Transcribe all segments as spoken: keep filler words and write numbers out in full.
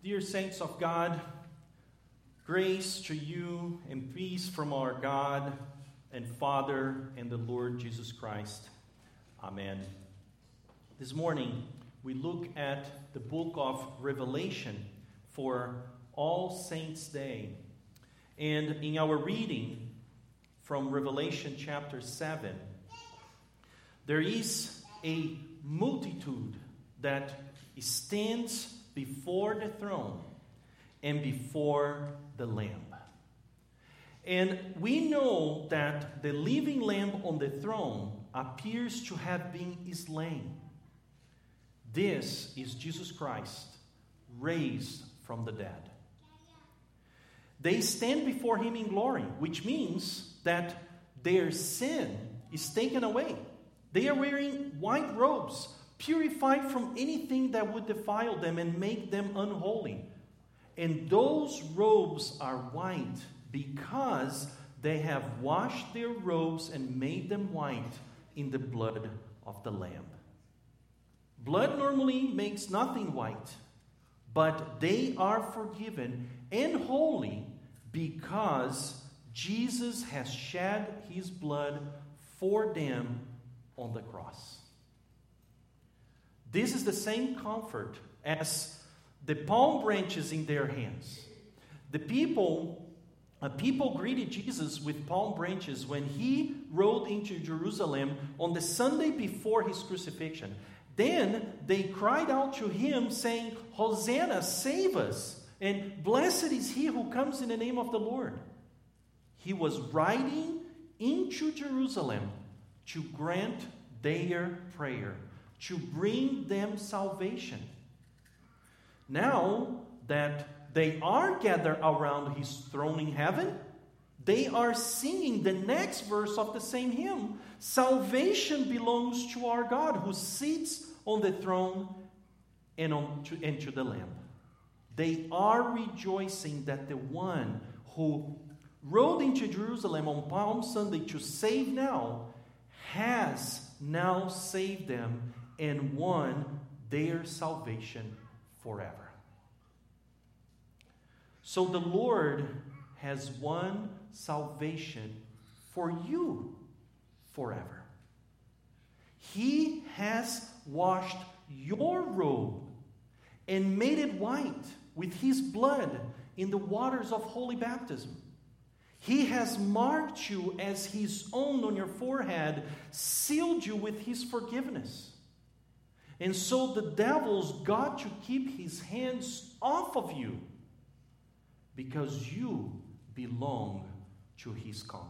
Dear saints of God, grace to you and peace from our God and Father and the Lord Jesus Christ. Amen. This morning, we look at the book of Revelation for All Saints' Day. And in our reading from Revelation chapter seven, there is a multitude that stands before the throne and before the Lamb. And we know that the living Lamb on the throne appears to have been slain. This is Jesus Christ, raised from the dead. They stand before him in glory, which means that their sin is taken away. They are wearing white robes, purified from anything that would defile them and make them unholy. And those robes are white because they have washed their robes and made them white in the blood of the Lamb. Blood normally makes nothing white, but they are forgiven and holy because Jesus has shed his blood for them on the cross. This is the same comfort as the palm branches in their hands. The people, uh, people greeted Jesus with palm branches when he rode into Jerusalem on the Sunday before his crucifixion. Then they cried out to him, saying, "Hosanna, save us, and blessed is he who comes in the name of the Lord." He was riding into Jerusalem to grant their prayer, to bring them salvation. Now that they are gathered around his throne in heaven, they are singing the next verse of the same hymn. Salvation belongs to our God who sits on the throne and, on to, and to the Lamb. They are rejoicing that the one who rode into Jerusalem on Palm Sunday to save now has now saved them and won their salvation forever. So the Lord has won salvation for you forever. He has washed your robe and made it white with his blood in the waters of holy baptism. He has marked you as his own on your forehead, sealed you with his forgiveness. And so the devil's got to keep his hands off of you because you belong to his conqueror.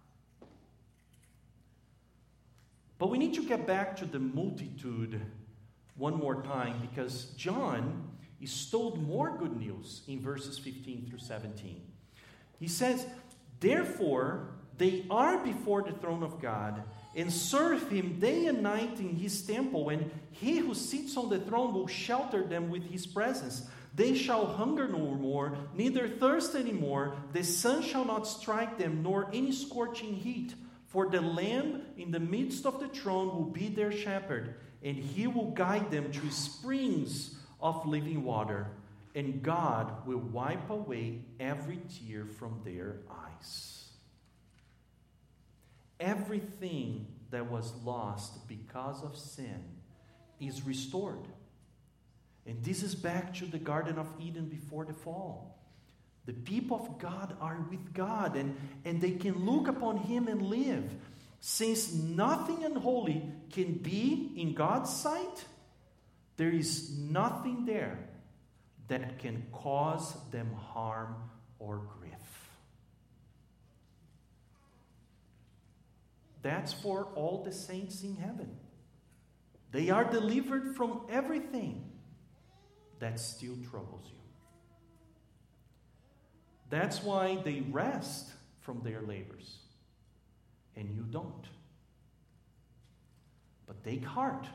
But we need to get back to the multitude one more time because John is told more good news in verses fifteen through seventeen. He says, "Therefore, they are before the throne of God and serve him day and night in his temple, and he who sits on the throne will shelter them with his presence. They shall hunger no more, neither thirst any more. The sun shall not strike them, nor any scorching heat. For the Lamb in the midst of the throne will be their shepherd, and he will guide them to springs of living water, and God will wipe away every tear from their eyes." Everything that was lost because of sin is restored. And this is back to the Garden of Eden before the fall. The people of God are with God, and, and they can look upon him and live. Since nothing unholy can be in God's sight, there is nothing there that can cause them harm or grief. That's for all the saints in heaven. They are delivered from everything that still troubles you. That's why they rest from their labors, and you don't. But take heart.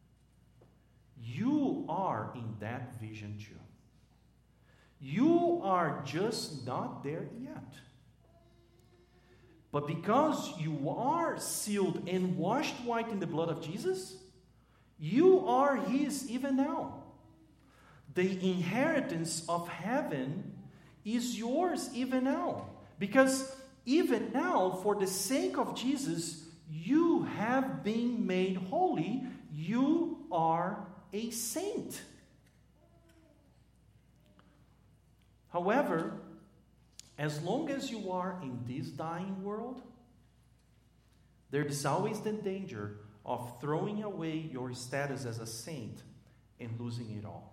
You are in that vision too. You are just not there yet. But because you are sealed and washed white in the blood of Jesus, you are his even now. the inheritance of heaven is yours even now. Because even now, for the sake of Jesus, you have been made holy. You are a saint. However, as long as you are in this dying world, there is always the danger of throwing away your status as a saint and losing it all.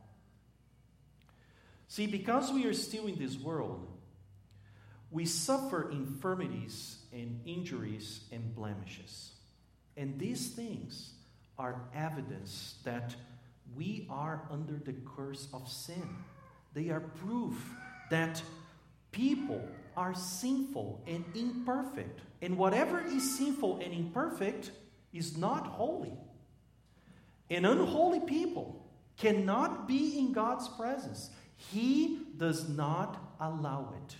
See, because we are still in this world, we suffer infirmities and injuries and blemishes. And these things are evidence that we are under the curse of sin. They are proof that people are sinful and imperfect. And whatever is sinful and imperfect is not holy. And unholy people cannot be in God's presence. He does not allow it.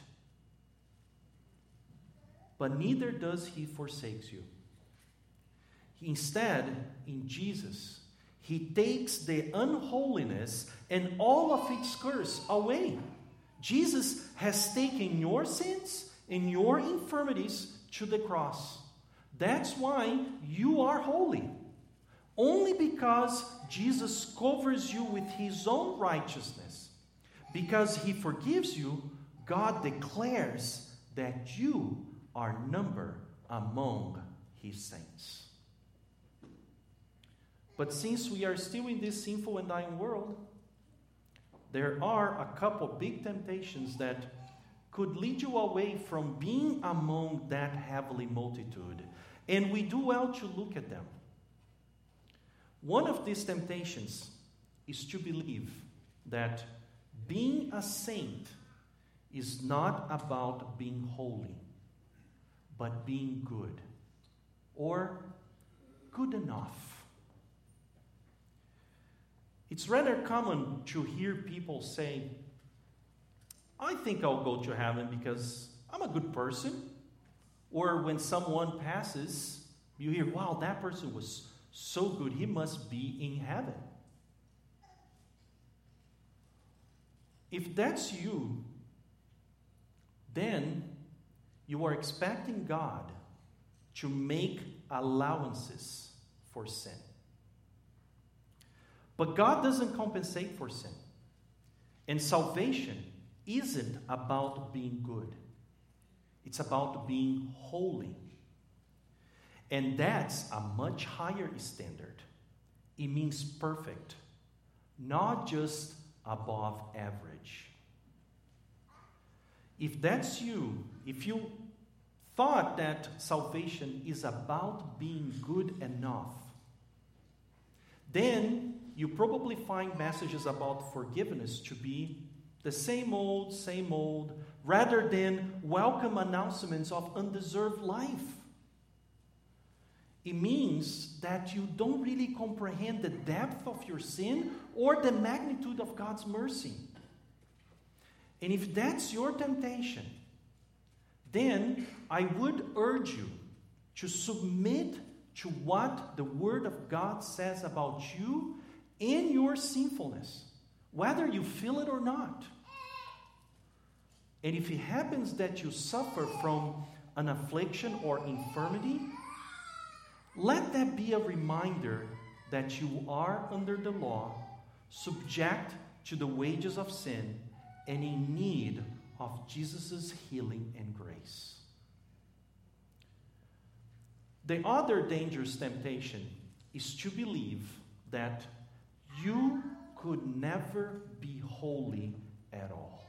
But neither does He forsake you. Instead, in Jesus, He takes the unholiness and all of its curse away. Jesus has taken your sins and your infirmities to the cross. That's why you are holy. Only because Jesus covers you with His own righteousness. Because He forgives you, God declares that you are numbered among His saints. But since we are still in this sinful and dying world, there are a couple big temptations that could lead you away from being among that heavenly multitude. And we do well to look at them. One of these temptations is to believe that being a saint is not about being holy, but being good or good enough. It's rather common to hear people say, I think I'll go to heaven because I'm a good person. Or when someone passes, you hear, wow, that person was so good, he must be in heaven. If that's you, then you are expecting God to make allowances for sin. But God doesn't compensate for sin. And salvation isn't about being good. It's about being holy. And that's a much higher standard. It means perfect, not just above average. If that's you, if you thought that salvation is about being good enough, then you probably find messages about forgiveness to be the same old, same old, rather than welcome announcements of undeserved life. It means that you don't really comprehend the depth of your sin or the magnitude of God's mercy. And if that's your temptation, then I would urge you to submit to what the Word of God says about you and your sinfulness, whether you feel it or not. And if it happens that you suffer from an affliction or infirmity, let that be a reminder that you are under the law, subject to the wages of sin, and in need of Jesus' healing and grace. The other dangerous temptation is to believe that you could never be holy at all.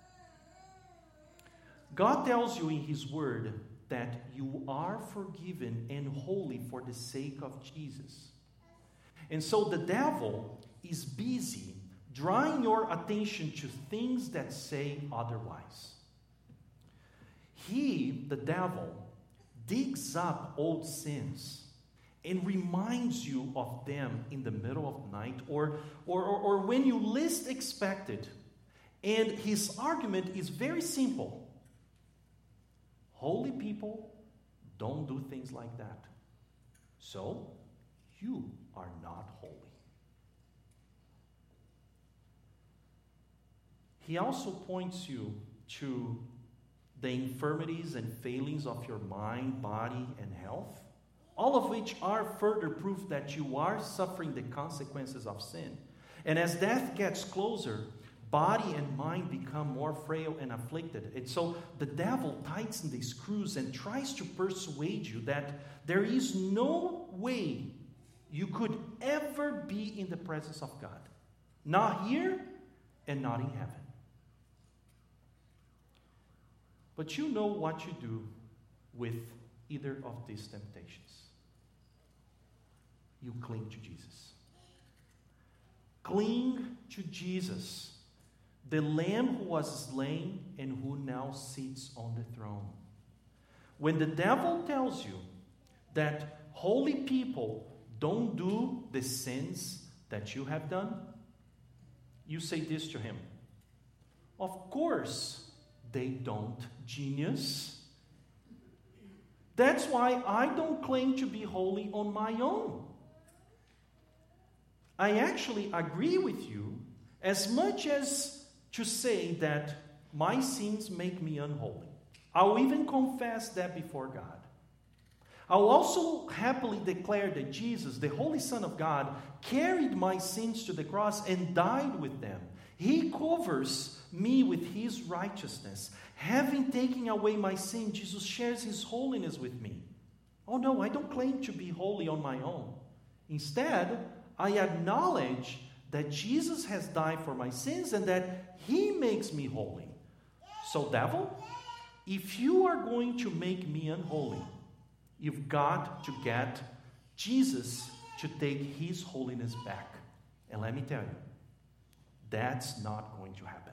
God tells you in His Word that you are forgiven and holy for the sake of Jesus. And so the devil is busy drawing your attention to things that say otherwise. He, the devil, digs up old sins and reminds you of them in the middle of the night or, or, or, or when you least expect it. And his argument is very simple. Holy people don't do things like that. So, you are not holy. he also points you to the infirmities and failings of your mind, body, and health, all of which are further proof that you are suffering the consequences of sin. And as death gets closer, body and mind become more frail and afflicted. And so the devil tightens the screws and tries to persuade you that there is no way you could ever be in the presence of God. Not here and not in heaven. But you know what you do with either of these temptations. You cling to Jesus. Cling to Jesus, the Lamb who was slain and who now sits on the throne. When the devil tells you that holy people don't do the sins that you have done, you say this to him: of course they don't, genius. That's why I don't claim to be holy on my own. I actually agree with you as much as to say that my sins make me unholy. I'll even confess that before God. I'll also happily declare that Jesus, the Holy Son of God, carried my sins to the cross and died with them. He covers me with his righteousness. Having taken away my sin, Jesus shares his holiness with me. Oh no, I don't claim to be holy on my own. Instead, I acknowledge that Jesus has died for my sins and that he makes me holy. So, devil, if you are going to make me unholy, you've got to get Jesus to take his holiness back. And let me tell you, that's not going to happen.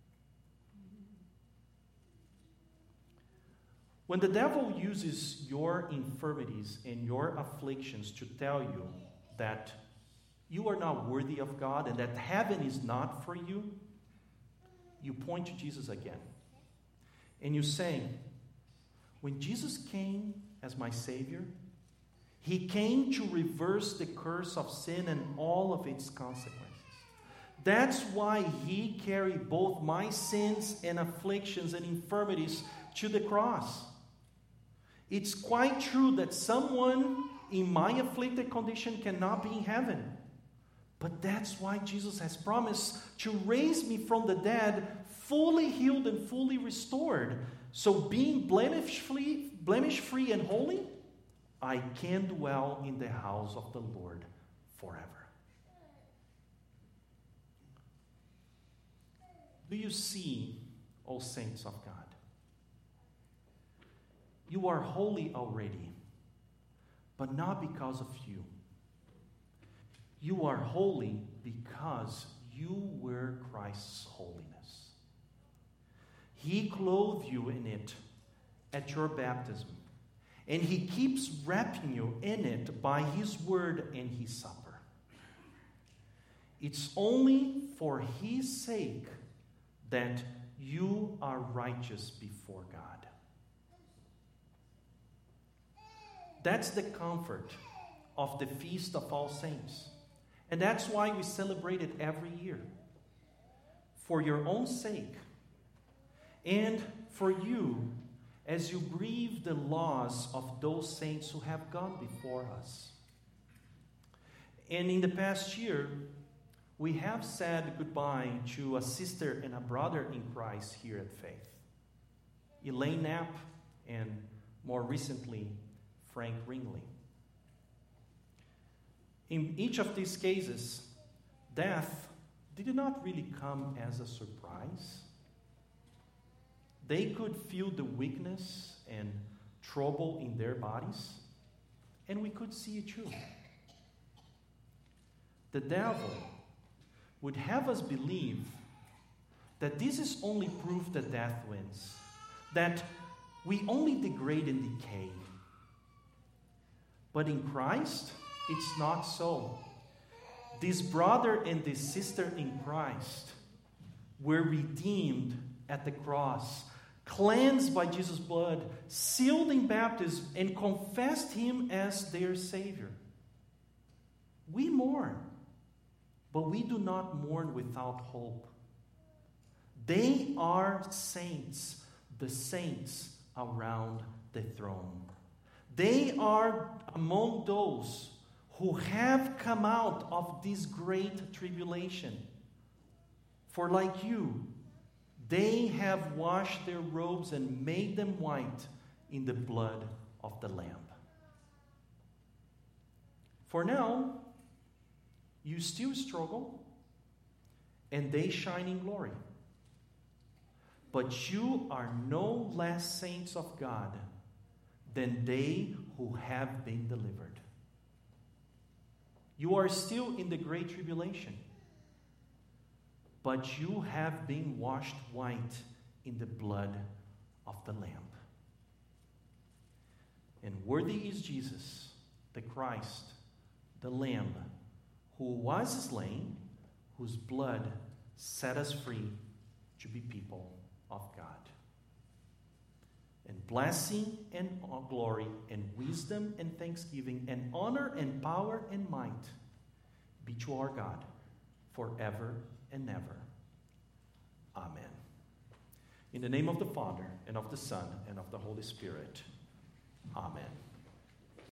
When the devil uses your infirmities and your afflictions to tell you that you are not worthy of God and that heaven is not for you, you point to Jesus again. And you say, when Jesus came as my Savior, he came to reverse the curse of sin and all of its consequences. That's why he carried both my sins and afflictions and infirmities to the cross. It's quite true that someone in my afflicted condition cannot be in heaven. But that's why Jesus has promised to raise me from the dead, fully healed and fully restored. So being blemish-free, blemish-free and holy, I can dwell in the house of the Lord forever. Do you see, O saints of God? You are holy already, but not because of you. You are holy because you wear Christ's holiness. He clothed you in it at your baptism, and he keeps wrapping you in it by his word and his supper. It's only for his sake that you are righteous before God. That's the comfort of the Feast of All Saints. And that's why we celebrate it every year. For your own sake. And for you, as you grieve the loss of those saints who have gone before us. And in the past year, we have said goodbye to a sister and a brother in Christ here at Faith. Elaine Knapp and more recently, Frank Ringley. In each of these cases, death did not really come as a surprise. They could feel the weakness and trouble in their bodies, and we could see it too. The devil would have us believe that this is only proof that death wins, that we only degrade and decay. But in Christ, it's not so. This brother and this sister in Christ were redeemed at the cross, cleansed by Jesus' blood, sealed in baptism, and confessed him as their Savior. We mourn, but we do not mourn without hope. They are saints, the saints around the throne. They are among those who have come out of this great tribulation. For like you, they have washed their robes and made them white in the blood of the Lamb. For now, you still struggle, and they shine in glory. But you are no less saints of God than they who have been delivered. You are still in the great tribulation, but you have been washed white in the blood of the Lamb. And worthy is Jesus, the Christ, the Lamb, who was slain, whose blood set us free to be people of God. And blessing and glory and wisdom and thanksgiving and honor and power and might be to our God forever and ever. Amen. In the name of the Father, and of the Son, and of the Holy Spirit. Amen.